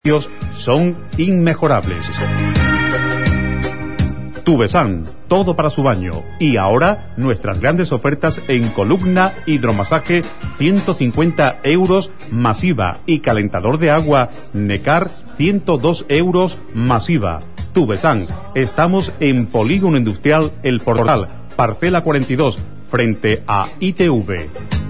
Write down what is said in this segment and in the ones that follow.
son inmejorables. Tubesan, todo para su baño. Y ahora, nuestras grandes ofertas en columna, hidromasaje, 150 euros masiva. Y calentador de agua, Necar, 102 euros masiva. Tubesan, estamos en Polígono Industrial El Portal, parcela 42, frente a ITV.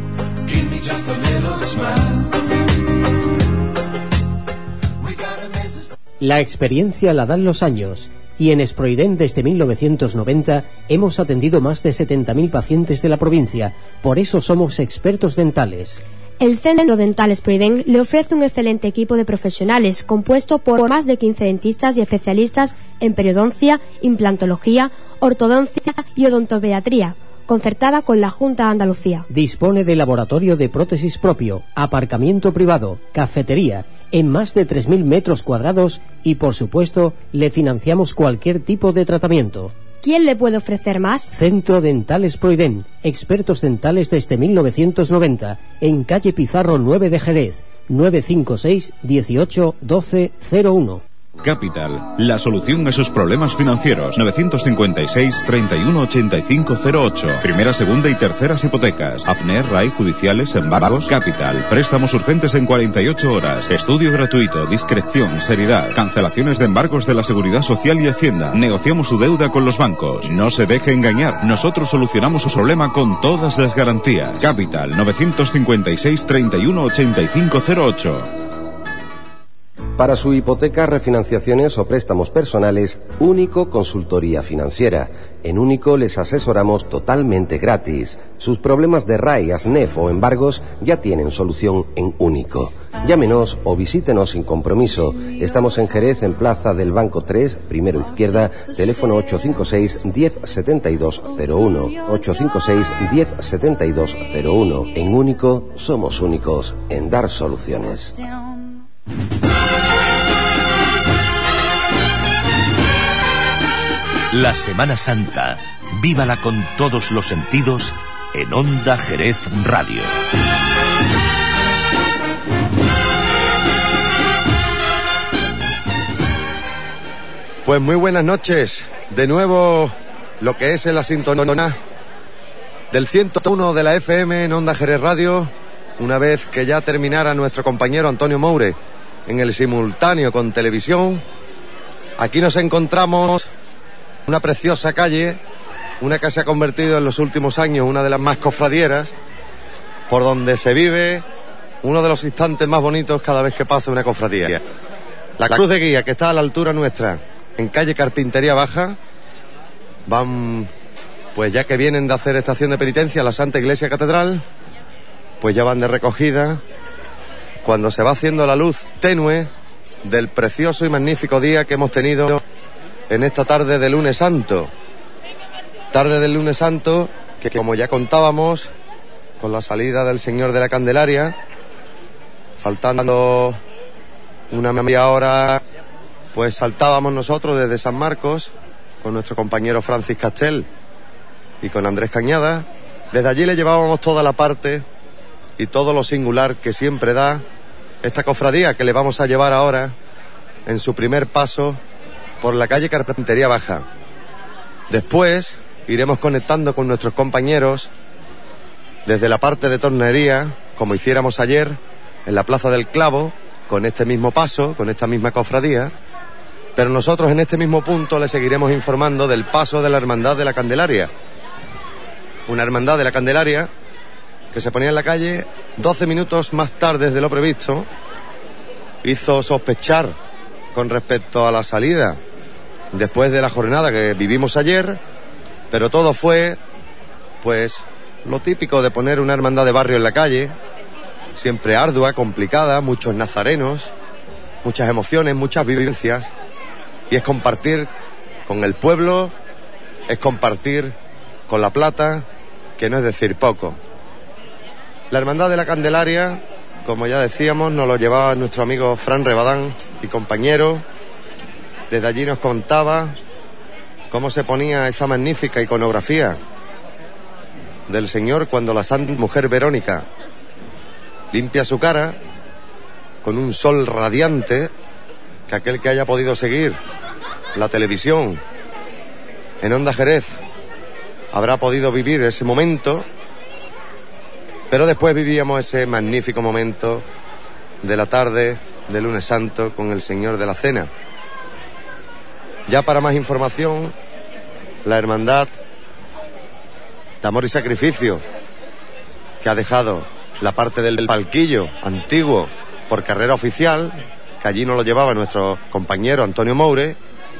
La experiencia la dan los años, y en Esproiden desde 1990 hemos atendido más de 70.000 pacientes de la provincia, por eso somos expertos dentales. El Centro Dental Esproiden le ofrece un excelente equipo de profesionales compuesto por más de 15 dentistas y especialistas en periodoncia, implantología, ortodoncia y odontopediatría, concertada con la Junta de Andalucía. Dispone de laboratorio de prótesis propio, aparcamiento privado, cafetería, en más de 3.000 metros cuadrados y, por supuesto, le financiamos cualquier tipo de tratamiento. ¿Quién le puede ofrecer más? Centro Dental Esproiden, expertos dentales desde 1990, en calle Pizarro 9 de Jerez, 956 18 12 01. Capital, la solución a sus problemas financieros. 956 31 85 08. Primera, segunda y terceras hipotecas. AFNER, RAI, judiciales, embargos. Capital, préstamos urgentes en 48 horas. Estudio gratuito, discreción, seriedad. Cancelaciones de embargos de la Seguridad Social y Hacienda. Negociamos su deuda con los bancos. No se deje engañar. Nosotros solucionamos su problema con todas las garantías. Capital, 956 31 85 08. Para su hipoteca, refinanciaciones o préstamos personales, Único Consultoría Financiera. En Único les asesoramos totalmente gratis. Sus problemas de RAI, ASNEF o embargos ya tienen solución en Único. Llámenos o visítenos sin compromiso. Estamos en Jerez, en Plaza del Banco 3, primero izquierda, teléfono 856 10 72 01. 856 10 72 01. En Único somos únicos en dar soluciones. La Semana Santa, vívala con todos los sentidos en Onda Jerez Radio. Pues muy buenas noches. De nuevo, lo que es en la sintonía del 101 de la FM en Onda Jerez Radio, una vez que ya terminara nuestro compañero Antonio Moure en el simultáneo con televisión. Aquí nos encontramos una preciosa calle, una que se ha convertido en los últimos años una de las más cofradieras, por donde se vive uno de los instantes más bonitos cada vez que pasa una cofradía. La cruz de guía, que está a la altura nuestra, en calle Carpintería Baja, van, pues ya que vienen de hacer estación de penitencia a la Santa Iglesia Catedral, pues ya van de recogida, cuando se va haciendo la luz tenue del precioso y magnífico día que hemos tenido en esta tarde de lunes santo. Tarde del lunes santo, que como ya contábamos, con la salida del Señor de la Candelaria, faltando una media hora, pues saltábamos nosotros desde San Marcos, con nuestro compañero Francis Castel y con Andrés Cañada. Desde allí le llevábamos toda la parte y todo lo singular que siempre da esta cofradía que le vamos a llevar ahora en su primer paso por la calle Carpintería Baja. Después iremos conectando con nuestros compañeros desde la parte de tornería, como hiciéramos ayer en la Plaza del Clavo, con este mismo paso, con esta misma cofradía, pero nosotros en este mismo punto le seguiremos informando del paso de la Hermandad de la Candelaria. Una Hermandad de la Candelaria que se ponía en la calle 12 minutos más tarde de lo previsto, hizo sospechar con respecto a la salida después de la jornada que vivimos ayer, pero todo fue, pues, lo típico de poner una hermandad de barrio en la calle, siempre ardua, complicada, muchos nazarenos, muchas emociones, muchas vivencias, y es compartir con el pueblo, es compartir con La Plata, que no es decir poco. La Hermandad de la Candelaria, como ya decíamos, nos lo llevaba nuestro amigo Fran Rebadán y compañero. Desde allí nos contaba cómo se ponía esa magnífica iconografía del Señor cuando la Santa Mujer Verónica limpia su cara con un sol radiante que aquel que haya podido seguir la televisión en Onda Jerez habrá podido vivir ese momento, pero después vivíamos ese magnífico momento de la tarde de Lunes Santo con el Señor de la Cena. Ya para más información, la Hermandad de Amor y Sacrificio, que ha dejado la parte del palquillo antiguo por carrera oficial, que allí nos lo llevaba nuestro compañero Antonio Moure,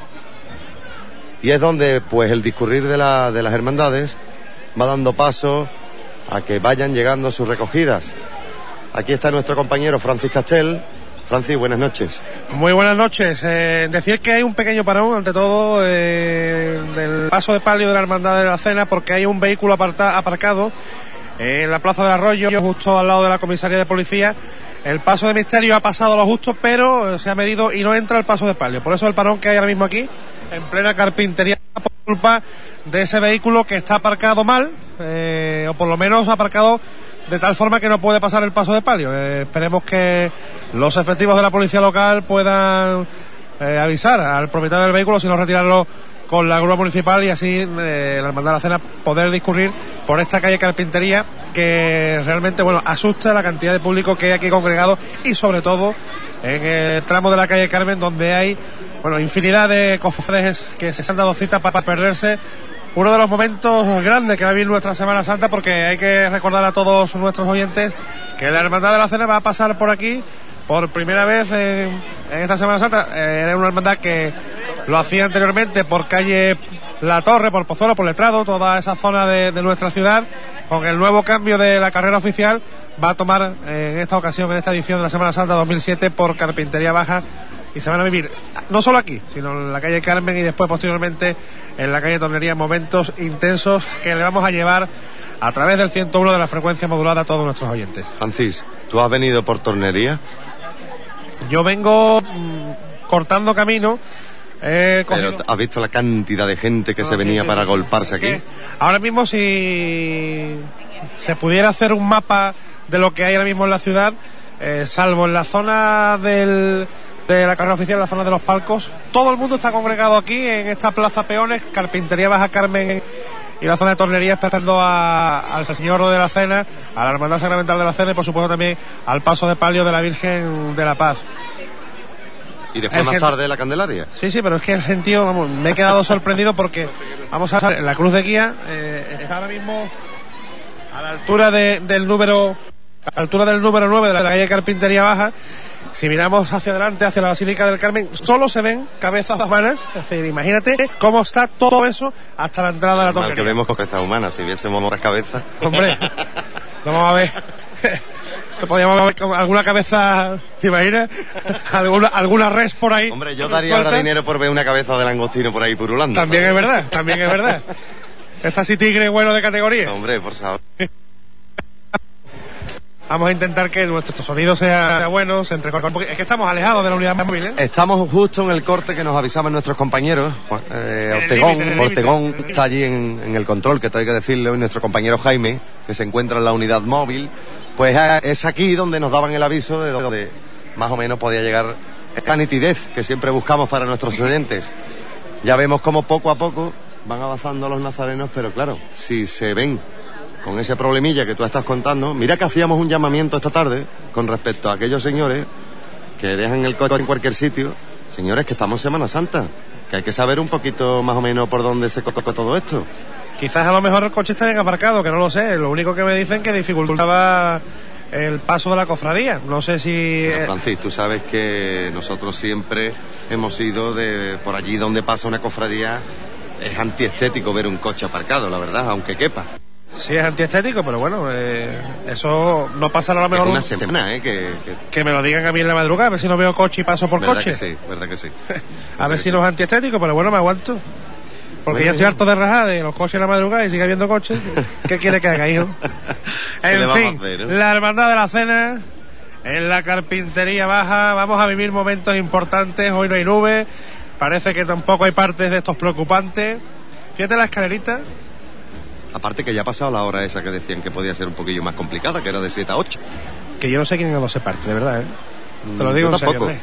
y es donde pues el discurrir de las hermandades va dando paso a que vayan llegando sus recogidas. Aquí está nuestro compañero Francis Castel. Francis, buenas noches. Muy buenas noches. Decir que hay un pequeño parón, ante todo, del paso de palio de la Hermandad de la Cena, porque hay un vehículo aparcado en la Plaza del Arroyo, justo al lado de la comisaría de policía. El paso de misterio ha pasado lo justo, pero se ha medido y no entra el paso de palio. Por eso el parón que hay ahora mismo aquí, en plena carpintería, por culpa de ese vehículo que está aparcado mal, o por lo menos aparcado de tal forma que no puede pasar el paso de palio. Esperemos que los efectivos de la policía local puedan avisar al propietario del vehículo, si no retirarlo con la grúa municipal, y así la Hermandad de la Cena poder discurrir por esta calle Carpintería, que realmente, bueno, asusta la cantidad de público que hay aquí congregado, y sobre todo en el tramo de la calle Carmen, donde hay, bueno, infinidad de cofrades que se han dado cita para perderse uno de los momentos grandes que va a vivir nuestra Semana Santa, porque hay que recordar a todos nuestros oyentes que la Hermandad de la Cena va a pasar por aquí por primera vez en esta Semana Santa. Era una hermandad que lo hacía anteriormente por calle La Torre, por Pozuelo, por Letrado, toda esa zona de nuestra ciudad. Con el nuevo cambio de la carrera oficial, va a tomar en esta ocasión, en esta edición de la Semana Santa 2007, por Carpintería Baja, y se van a vivir no solo aquí, sino en la calle Carmen y después posteriormente en la calle Tornería, momentos intensos que le vamos a llevar a través del 101 de la frecuencia modulada a todos nuestros oyentes. Francis, ¿tú has venido por Tornería? Yo vengo cortando camino. Pero ¿has visto la cantidad de gente que se venía para agolparse aquí? Ahora mismo, si se pudiera hacer un mapa de lo que hay ahora mismo en la ciudad, salvo en la zona de la carrera oficial, la zona de los palcos, todo el mundo está congregado aquí en esta plaza Peones, Carpintería Baja Carmen y la zona de Tornería, esperando al Señor de la Cena, a la Hermandad Sacramental de la Cena, y por supuesto también al paso de palio de la Virgen de la Paz. Y después más tarde la Candelaria. Sí, pero es que el gentío, vamos, me he quedado sorprendido, porque vamos a ver, la cruz de guía es ahora mismo a la altura del número 9 de la calle Carpintería Baja. Si miramos hacia adelante, hacia la Basílica del Carmen, solo se ven cabezas humanas. Es decir, imagínate cómo está todo eso hasta la entrada de la torre. Que vemos cabezas humanas, si viésemos otras cabezas. Hombre, vamos a ver. Podríamos ver alguna cabeza, ¿te imaginas? ¿Alguna res por ahí? Hombre, yo daría ahora dinero por ver una cabeza de langostino por ahí purulando. También es verdad. Esta sí tigre bueno de categoría. Hombre, por favor. Vamos a intentar que nuestro sonido sea bueno, se entrecorte, porque es que estamos alejados de la unidad móvil, ¿eh? Estamos justo en el corte que nos avisaban nuestros compañeros. Ortegón está allí en el control, que tengo que decirle hoy, nuestro compañero Jaime, que se encuentra en la unidad móvil. Pues es aquí donde nos daban el aviso de donde más o menos podía llegar esta nitidez que siempre buscamos para nuestros oyentes. Ya vemos cómo poco a poco van avanzando los nazarenos, pero claro, si se ven con ese problemilla que tú estás contando, mira que hacíamos un llamamiento esta tarde con respecto a aquellos señores que dejan el coche en cualquier sitio. Señores, que estamos en Semana Santa, que hay que saber un poquito más o menos por dónde se coca todo esto. Quizás a lo mejor el coche está bien aparcado, que no lo sé. Lo único que me dicen que dificultaba el paso de la cofradía. No sé si... Pero, Francis, tú sabes que nosotros siempre hemos ido de por allí donde pasa una cofradía. Es antiestético ver un coche aparcado, la verdad, aunque quepa. Sí, es antiestético, pero bueno, eso no pasará a lo mejor... Es una semana, que me lo digan a mí en la madrugada, a ver si no veo coche y paso por ¿verdad coche. Que sí, verdad que sí. A ver si no es antiestético, pero bueno, me aguanto. Porque ya estoy harto de rajar de los coches en la madrugada y sigue habiendo coches. ¿Qué quiere que haga, hijo? En fin, la Hermandad de la Cena, en la Carpintería Baja, vamos a vivir momentos importantes. Hoy no hay nubes, parece que tampoco hay partes de estos preocupantes. Fíjate la escalerita. Aparte que ya ha pasado la hora esa que decían que podía ser un poquillo más complicada, que era de 7 a 8. Que yo no sé quién ha dado ese parte, de verdad, ¿eh? Te lo digo en serio,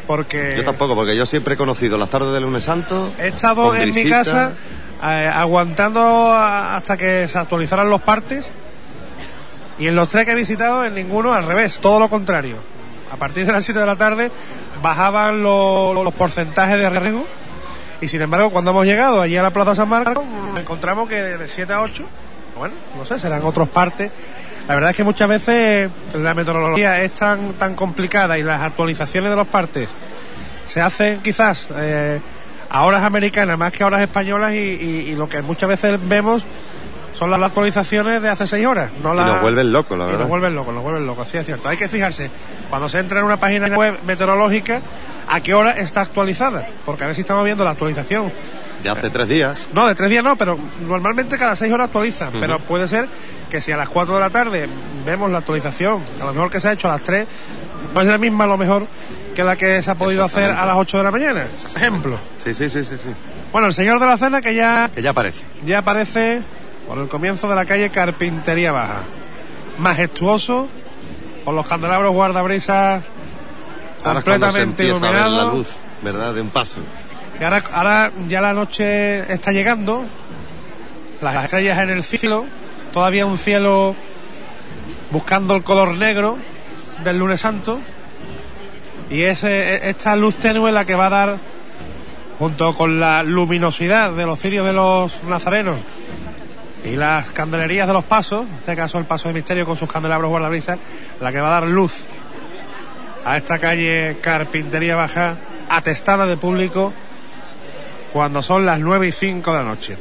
porque... Yo tampoco, porque yo siempre he conocido las tardes del Lunes Santo. He estado en mi casa aguantando hasta que se actualizaran los partes, y en los 3 que he visitado, en ninguno al revés, todo lo contrario. A partir de las 7 de la tarde bajaban los porcentajes de riesgo, y sin embargo cuando hemos llegado allí a la Plaza San Marcos encontramos que de 7 a 8, bueno, no sé, serán otros partes. La verdad es que muchas veces la meteorología es tan complicada y las actualizaciones de los partes se hacen quizás a horas americanas más que a horas españolas, y lo que muchas veces vemos son las actualizaciones de hace 6 horas. Y nos vuelven locos, la verdad. Nos vuelven locos, sí, es cierto. Hay que fijarse, cuando se entra en una página web meteorológica, a qué hora está actualizada, porque a ver si estamos viendo la actualización de hace 3 días. No, de 3 días no, pero normalmente cada 6 horas actualizan. Pero puede ser que si a las 4 de la tarde vemos la actualización, a lo mejor que se ha hecho a las 3, no es la misma a lo mejor que la que se ha podido hacer a las 8 de la mañana. Ejemplo. Sí. Bueno, el señor de la cena que ya aparece. Ya aparece por el comienzo de la calle Carpintería Baja. Majestuoso, con los candelabros guardabrisas completamente iluminados. La luz, ¿verdad? De un paso. Y ahora ya la noche está llegando, las estrellas en el cielo, todavía un cielo buscando el color negro del Lunes Santo, y es esta luz tenue la que va a dar, junto con la luminosidad de los cirios de los nazarenos y las candelerías de los pasos, en este caso el paso de misterio con sus candelabros guardabrisas, la que va a dar luz a esta calle Carpintería Baja, atestada de público cuando son las 9:05 de la noche.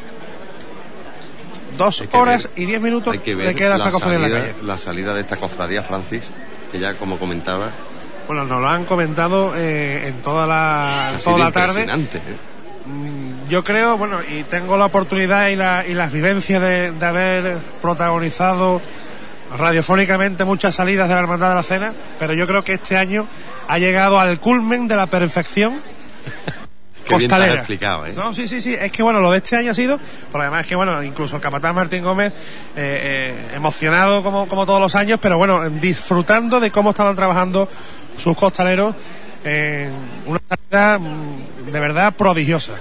2 horas y 10 minutos de queda esta cofradía en la calle. La salida de esta cofradía, Francis, que ya como comentaba. Bueno, nos lo han comentado en toda la tarde. Impresionante. Yo creo, bueno, y tengo la oportunidad y las vivencias de haber protagonizado radiofónicamente muchas salidas de la Hermandad de la Cena, pero yo creo que este año ha llegado al culmen de la perfección Qué bien te has costalera. explicado, ¿eh? No, sí, es que bueno, lo de este año ha sido, porque además es que bueno, incluso el capataz Martín Gómez emocionado como todos los años, pero bueno, disfrutando de cómo estaban trabajando sus costaleros en una salida de verdad prodigiosa.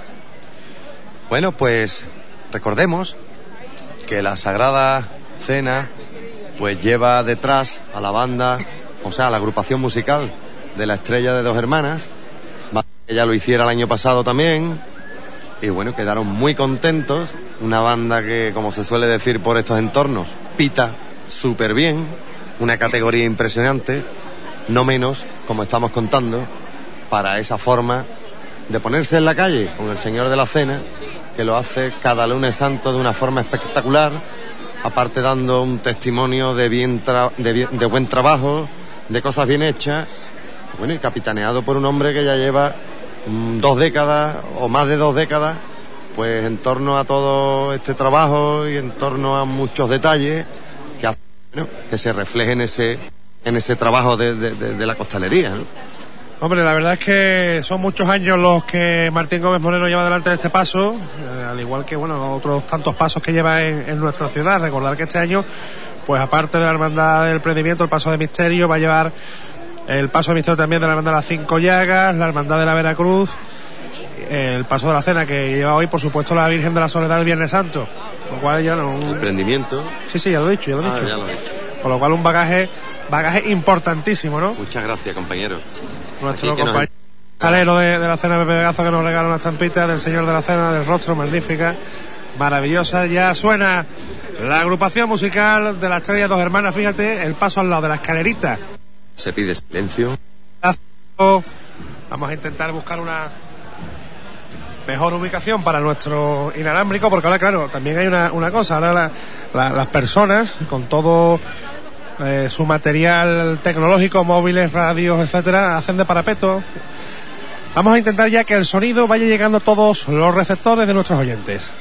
Bueno, pues recordemos que la Sagrada Cena pues lleva detrás a la banda, o sea, a la agrupación musical de la Estrella de Dos Hermanas. Ella lo hiciera el año pasado también, y bueno, quedaron muy contentos. Una banda que, como se suele decir por estos entornos, pita súper bien, una categoría impresionante, no menos, como estamos contando, para esa forma de ponerse en la calle con el Señor de la Cena, que lo hace cada Lunes Santo de una forma espectacular, aparte dando un testimonio de buen trabajo, de cosas bien hechas, bueno, y capitaneado por un hombre que ya lleva 2 décadas o más de 2 décadas pues en torno a todo este trabajo y en torno a muchos detalles que hacen, bueno, que se refleje en ese trabajo de la costalería, ¿no? Hombre, la verdad es que son muchos años los que Martín Gómez Moreno lleva delante de este paso, al igual que bueno, otros tantos pasos que lleva en nuestra ciudad. Recordar que este año, pues aparte de la Hermandad del Prendimiento, el Paso de Misterio, va a llevar el Paso de Misterio también de la Hermandad de las 5 Llagas, la Hermandad de la Veracruz, el Paso de la Cena que lleva hoy, por supuesto, la Virgen de la Soledad el Viernes Santo, lo cual ya no... El Prendimiento. Sí, ya lo he dicho. Ya lo he dicho. Con lo cual un bagaje importantísimo, ¿no? Muchas gracias, compañero. Nuestro compañero calero de la Cena Pepe Gazo, que nos regala una estampita del Señor de la Cena, del rostro, magnífica, maravillosa. Ya suena la agrupación musical de la Estrella de Dos Hermanas, fíjate, el paso al lado de la escalerita. Se pide silencio. Vamos a intentar buscar una mejor ubicación para nuestro inalámbrico, porque ahora, claro, también hay una cosa, ahora las personas, con todo su material tecnológico, móviles, radios, etcétera, hacen de parapeto. Vamos a intentar ya que el sonido vaya llegando a todos los receptores de nuestros oyentes.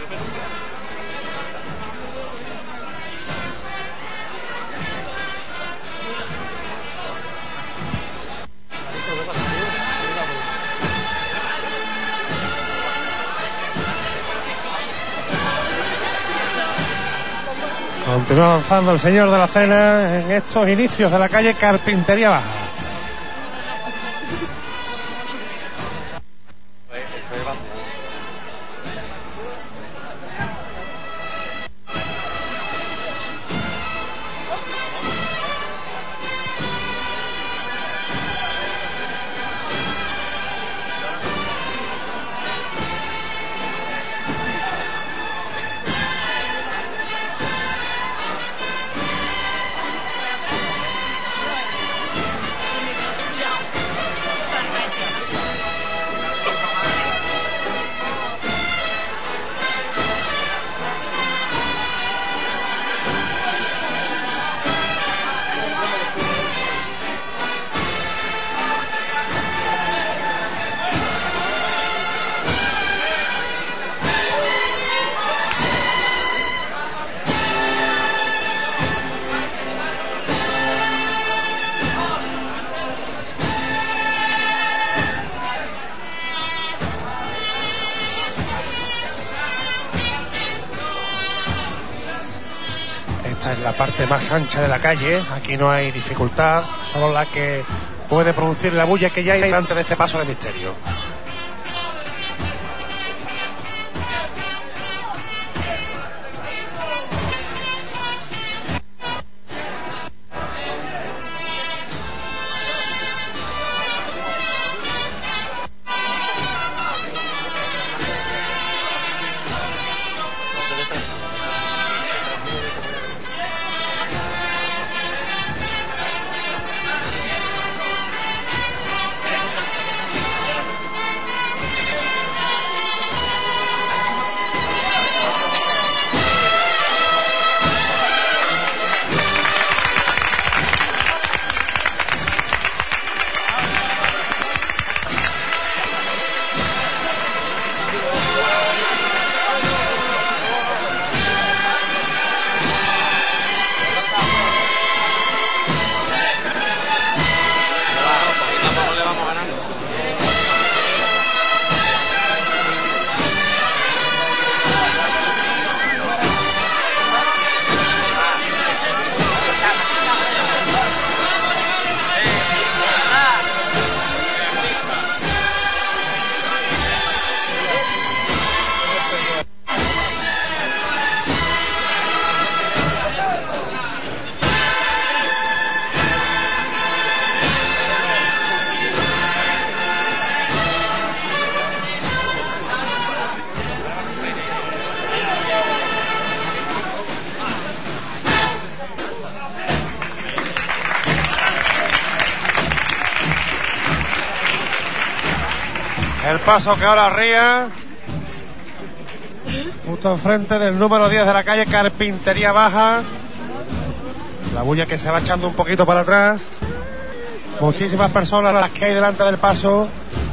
Continúa avanzando el señor de la cena en estos inicios de la calle Carpintería Baja. Esta es la parte más ancha de la calle, aquí no hay dificultad, solo la que puede producir la bulla que ya hay delante de este paso de misterio. El paso que ahora ría justo enfrente del número 10 de la calle Carpintería Baja. La bulla que se va echando un poquito para atrás. Muchísimas personas las que hay delante del paso.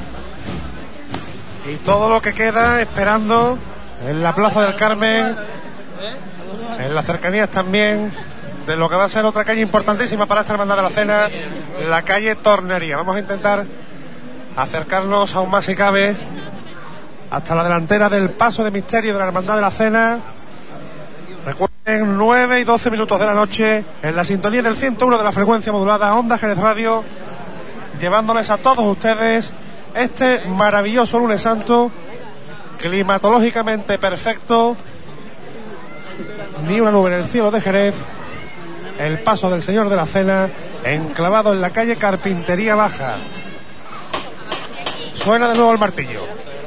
Y todo lo que queda esperando en la Plaza del Carmen, en las cercanías también de lo que va a ser otra calle importantísima para esta Hermandad de la Cena, la calle Tornería. Vamos a intentar acercarnos aún más si cabe hasta la delantera del paso de misterio de la Hermandad de la Cena. Recuerden, 9 y 12 minutos de la noche, en la sintonía del 101 de la frecuencia modulada Onda Jerez Radio, llevándoles a todos ustedes este maravilloso lunes santo, climatológicamente perfecto, ni una nube en el cielo de Jerez, el paso del Señor de la Cena, enclavado en la calle Carpintería Baja. Suena de nuevo el martillo.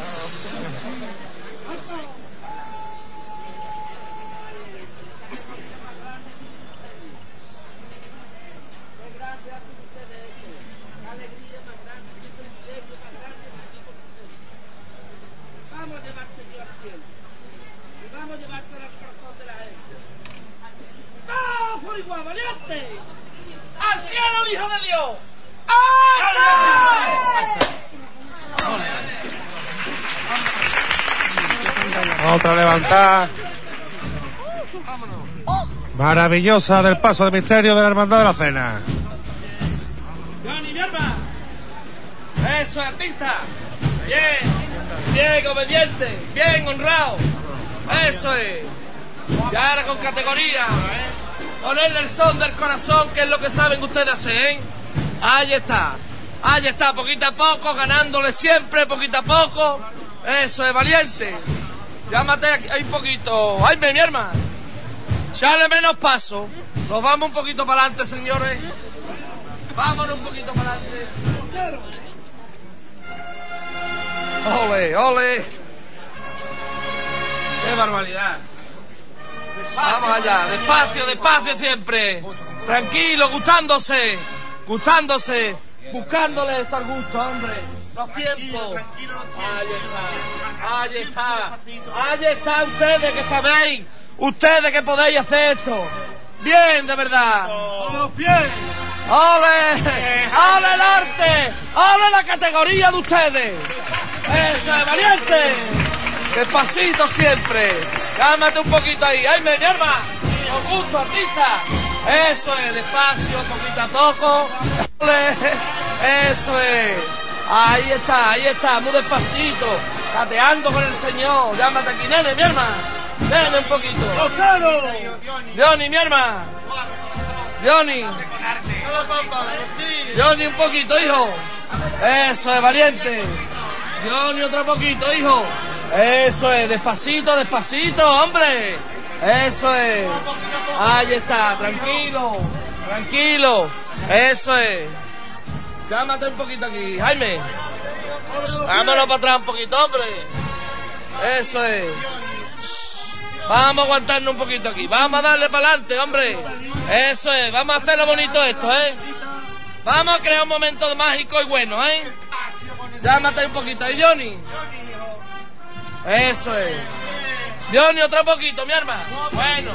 ¡Al cielo, el Hijo de Dios! Otra levantada maravillosa del paso de misterio de la Hermandad de la Cena. Johnny, mi arma. Eso es, artista. Bien, obediente, bien honrado. Eso es. Y ahora con categoría. Ponerle el son del corazón, que es lo que saben ustedes hacer, ¿eh? Ahí está, poquito a poco, ganándole siempre, poquito a poco. Eso es, valiente. Llámate ahí un poquito. ¡Ay, mi hermano! Echale menos paso. Nos vamos un poquito para adelante, señores. Vámonos un poquito para adelante. ¡Ole, ole! ¡Qué barbaridad! Vamos allá, despacio siempre. Tranquilo, gustándose. Buscándole estar gusto, hombre. Los tiempos. Ahí está, ustedes que sabéis. Ustedes que podéis hacer esto. Bien, de verdad. Con los pies. ¡Ole! ¡Ole el arte! ¡Ole la categoría de ustedes! ¡Eso es, valiente! Despacito siempre. Cálmate un poquito ahí. ¡Ay, mi hermano! Con gusto, artista. Eso es, despacio, poquito a poco. ¡Ole! Eso es. Ahí está, muy despacito. Cateando con el señor. Llámate aquí, nene, mi hermano. Nene, un poquito. Johnny, mi hermano. Johnny, un poquito, hijo. Eso es, valiente. Johnny, otro poquito, hijo. Eso es, despacito, hombre. Eso es. Ahí está, tranquilo. Eso es. Llámate un poquito aquí, Jaime. Vámonos para atrás un poquito, hombre. Eso es. Vamos a aguantarnos un poquito aquí. Vamos a darle para adelante, hombre. Eso es. Vamos a hacerlo bonito esto, ¿eh? Vamos a crear un momento mágico y bueno, ¿eh? Llámate un poquito ahí, Johnny. Eso es. Johnny, otro poquito, mi hermano. Bueno.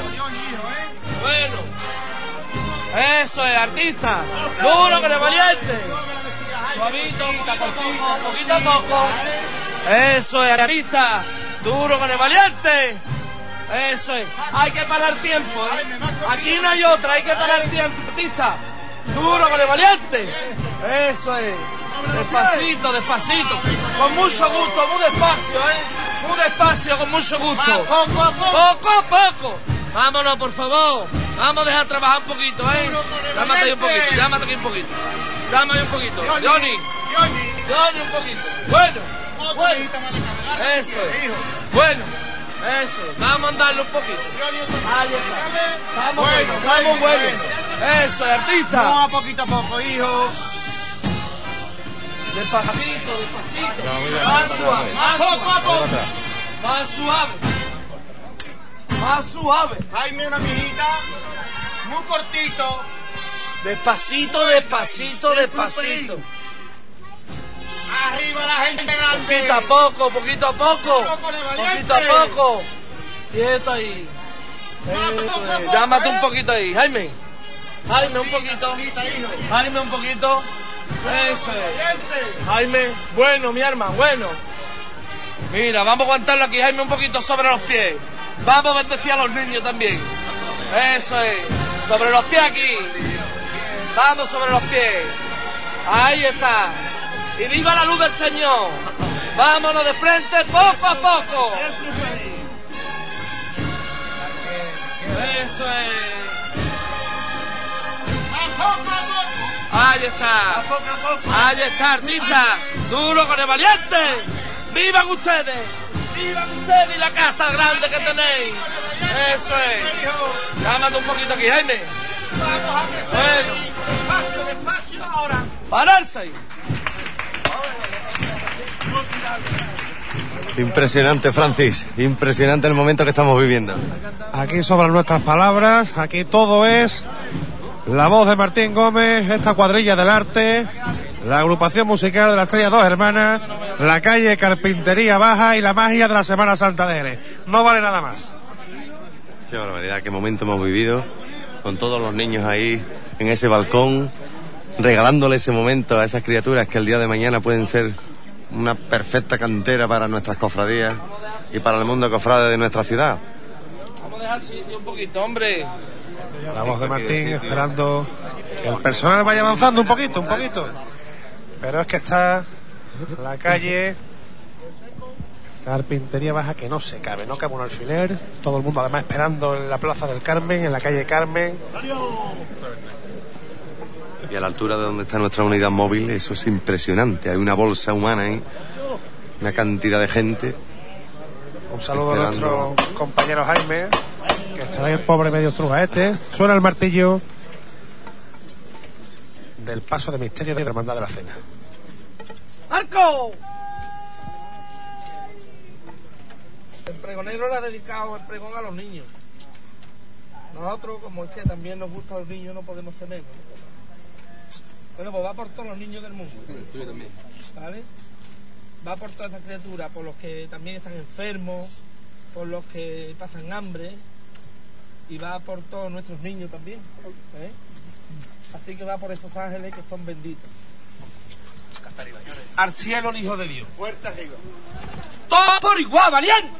Eso es, artista. Duro, que le valiente. Suavito, poquito a poco. Eso es, artista. Duro, que le valiente. Eso es. Hay que parar tiempo, ¿eh? Aquí no hay otra, hay que parar tiempo, artista. Duro, que le valiente. Eso es. Despacito. Con mucho gusto, muy despacio, ¿eh? Muy despacio, con mucho gusto. Poco a poco. Vámonos, por favor. Vamos a dejar trabajar un poquito, ¿eh? Llámate ahí un poquito. Johnny, un poquito. Bueno. Eso es. Bueno. Eso es. Vamos a andarlo un poquito. Ahí está. Vamos bueno. Eso es, artista. No, poquito a poco, hijo. Despacito. Más suave. Jaime, una mijita. Muy cortito. Despacito. Arriba la gente grande. Poquito a poco. Quieto ahí. Llámate un poquito ahí, Jaime, un poquito. Eso es. Jaime, bueno, mi hermano, bueno. Mira, vamos a aguantarlo aquí, Jaime, un poquito sobre los pies. Vamos a bendecir a los niños también. Eso es. Sobre los pies aquí. Vamos sobre los pies. Ahí está. Y viva la luz del Señor. Vámonos de frente poco a poco. Eso es. Ahí está, artista. Duro con el valiente. ¡Vivan ustedes! Y la casa grande que tenéis! Eso es. Llámate un poquito aquí, Jaime. Bueno. Despacio ahora. Pararse ahí. Impresionante, Francis. Impresionante el momento que estamos viviendo. Aquí sobran nuestras palabras. Aquí todo es la voz de Martín Gómez, esta cuadrilla del arte, la agrupación musical de las Estrellas Dos Hermanas, la calle Carpintería Baja y la magia de la Semana Santa de Jerez. No vale nada más. Qué barbaridad, qué momento hemos vivido, con todos los niños ahí en ese balcón, regalándole ese momento a esas criaturas que el día de mañana pueden ser una perfecta cantera para nuestras cofradías. y para el mundo cofrade de nuestra ciudad. Vamos a dejar sitio un poquito, hombre. La voz de Martín esperando que el personal vaya avanzando un poquito. Pero es que está la calle Carpintería Baja que no se cabe, no cabe un alfiler. Todo el mundo además esperando en la Plaza del Carmen, en la calle Carmen. Y a la altura de donde está nuestra unidad móvil, eso es impresionante. Hay una bolsa humana ahí, una cantidad de gente. Un saludo a nuestro compañero Jaime, que está ahí el pobre medio estrujaete. Suena el martillo del paso de misterio de la Hermandad de la Cena. ¡Marco! El pregonero le ha dedicado el pregón a los niños. Nosotros, como es que también nos gustan los niños, no podemos ser menos. Bueno, pues va por todos los niños del mundo. Tú también. ¿Vale? Va por todas estas criaturas, por los que también están enfermos, por los que pasan hambre, y va por todos nuestros niños también. Así que va por esos ángeles que son benditos. Al cielo el Hijo de Dios. Puertas arriba. ¡Todo por igual, valiente!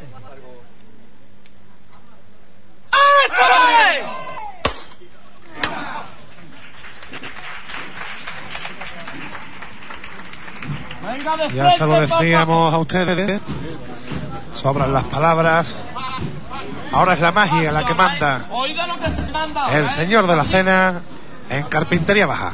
¡Esto es! Ya se lo decíamos a ustedes, sobran las palabras. Ahora es la magia la que manda. Oiga lo que se manda. El señor de la cena en Carpintería Baja.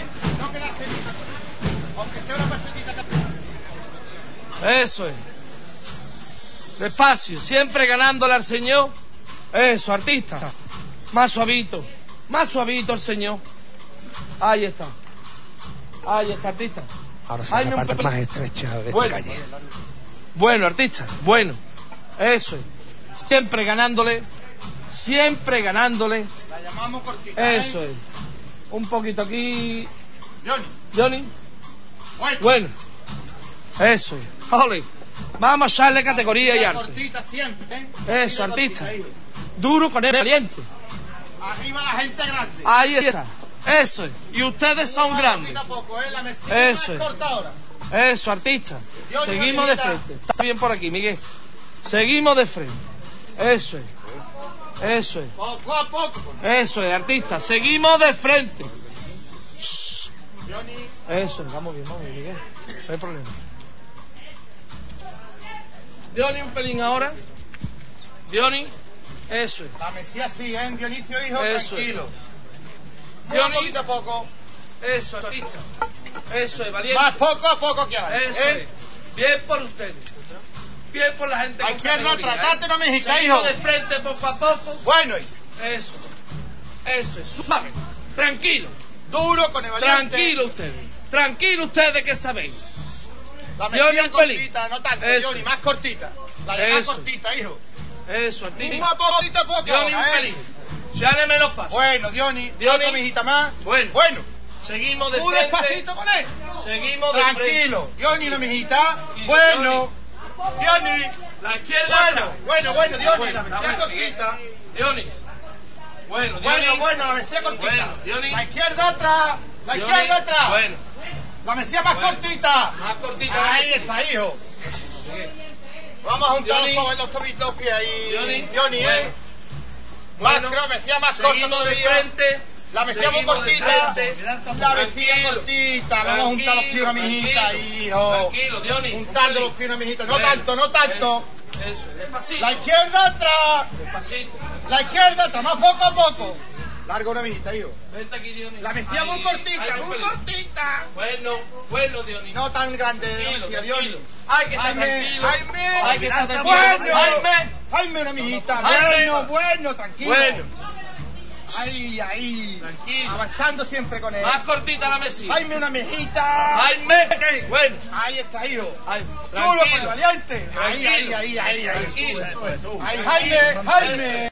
Eso es. Despacio, siempre ganándole al Señor. Eso, artista. Más suavito el Señor. Ahí está, artista. Ahora será la parte más estrecha de esta calle. Bueno, artista, bueno. Eso es. Siempre ganándole. La llamamos cortita. Eso es. Un poquito aquí. Johnny. Bueno. Eso es. Ole. Vamos a echarle categoría y arte. Cortita siempre, Eso, artista. Duro con el valiente. Arriba la gente grande. Ahí está. Eso es. Y ustedes son grandes. Eso es. Eso, artista. Seguimos de frente. Está bien por aquí, Miguel. Seguimos de frente. Eso es. Poco a poco. Eso es, artista. Seguimos de frente. Eso es. Vamos bien, Miguel. No hay problema. Diony, un pelín ahora. Diony. Eso es. La Mesías sí, Dionisio, hijo, eso tranquilo. Diony. Poquito a poco. Eso, artista. Eso es, valiente. Más poco a poco que hay. Eso es. Bien por ustedes. Bien por la gente. A izquierda, tratarte una mexicana, hijo. hijo. De frente poco a poco. Bueno. Eso es, suave. Tranquilo. Duro con el valiente. Tranquilo ustedes que sabéis. La Mesías cortita, no tanto, Johnny, más cortita. La de más cortita, hijo. Eso, artista. Un poquito a poco. Diony, un pelín. Ya le me los paso. Bueno, Diony, otra mijita más. Bueno. Seguimos de frente. Despacito con él. Seguimos de frente. Tranquilo. Diony, una mijita. Bueno. Diony. La izquierda. Bueno, Diony, la Mesías cortita. Diony. Bueno, la Mesías cortita. La izquierda atrás. Bueno. La Mesías más cortita. Ahí está, hijo. Vamos a juntar los tobitos pies ahí. Diony, Más creo, Mesías más corta todavía. La Mesías muy cortita. La Mesías cortita. Vamos a juntar los pies a mi hijita, hijo. Tranquilo, Diony. Juntando los pies a mi hijita. No tanto. Eso, despacito. La izquierda atrás. Despacito. La izquierda atrás, más poco a poco. Larga una mijita, hijo. Vente aquí, Diony. La Mesías muy cortita, muy cortita. Bueno, Diony. No tan grande, Diony. Hay que estar tranquilo. Hay que estar tranquilo. Jaime, una mijita. Bueno, tranquilo. Ahí. Tranquilo. Avanzando siempre con él. Más cortita la mesita. Jaime, una mijita. Jaime. Bueno. Ahí está, hijo. Tranquilo. Valiente. Ahí. Tranquilo. Ahí, Jaime.